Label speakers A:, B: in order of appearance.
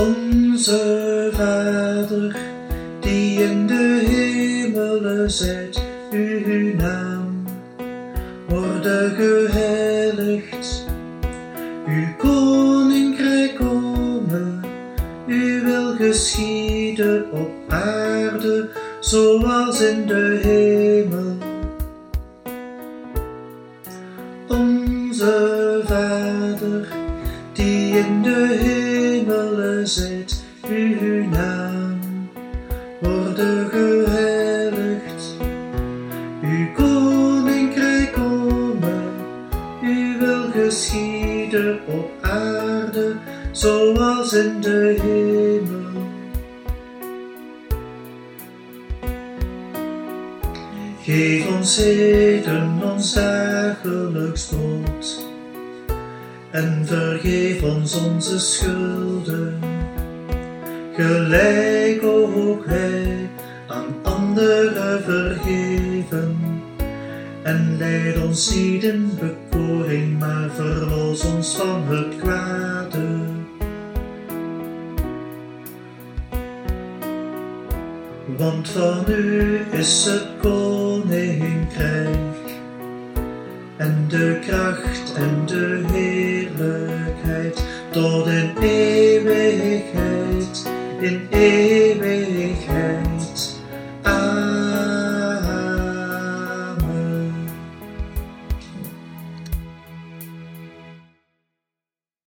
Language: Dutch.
A: Onze Vader, die in de hemelen zijt, uw naam worde geheiligd. Uw koninkrijk komen, uw wil geschieden op aarde, zoals in de hemel. Onze Vader, die in de hemelen zijt, uw naam worde geheiligd. Uw koninkrijk komen, uw wil geschieden op aarde, zoals in de hemel. Geef ons heden ons dagelijks brood, en vergeef ons onze schulden, gelijk ook wij aan anderen vergeven. En leid ons niet in bekoring, maar verlos ons van het kwade. Want van u is het koninkrijk, en de kracht en de heerlijkheid, tot in eeuwigheid, in eeuwigheid.